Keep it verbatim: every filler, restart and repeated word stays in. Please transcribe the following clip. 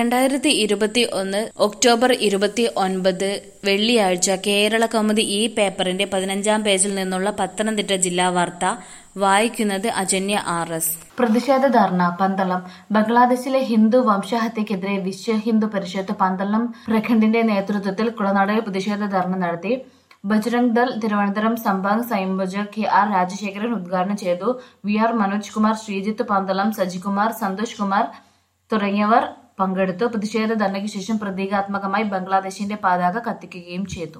രണ്ടായിരത്തി ഇരുപത്തി ഒന്ന് ഒക്ടോബർ ഇരുപത്തി ഒൻപത് വെള്ളിയാഴ്ച കേരളകൗമുദി ഈ പേപ്പറിന്റെ പതിനഞ്ചാം പേജിൽ നിന്നുള്ള പത്തനംതിട്ട ജില്ലാ വാർത്ത വായിക്കുന്നത് അജന്യ ആർ എസ്. പ്രതിഷേധ ധർണ പന്തളം. ബംഗ്ലാദേശിലെ ഹിന്ദു വംശഹത്യക്കെതിരെ വിശ്വ ഹിന്ദു പരിഷത്ത് പന്തളം പ്രഖണ്ഡിന്റെ നേതൃത്വത്തിൽ കുളനടയിൽ പ്രതിഷേധ ധർണ നടത്തി. ബജ്രംഗ് ദൾ തിരുവനന്തപുരം സംഭാഗ് സംയോജക് കെ ആർ രാജശേഖരൻ ഉദ്ഘാടനം ചെയ്തു. വി ആർ മനോജ് കുമാർ, ശ്രീജിത്ത് പന്തളം, സജികുമാർ, സന്തോഷ് കുമാർ തുടങ്ങിയവർ പങ്കെടുത്തു. പ്രതിഷേധ ധർണയ്ക്ക് ശേഷം പ്രതീകാത്മകമായി ബംഗ്ലാദേശിന്റെ പതാക കത്തിക്കുകയും ചെയ്തു.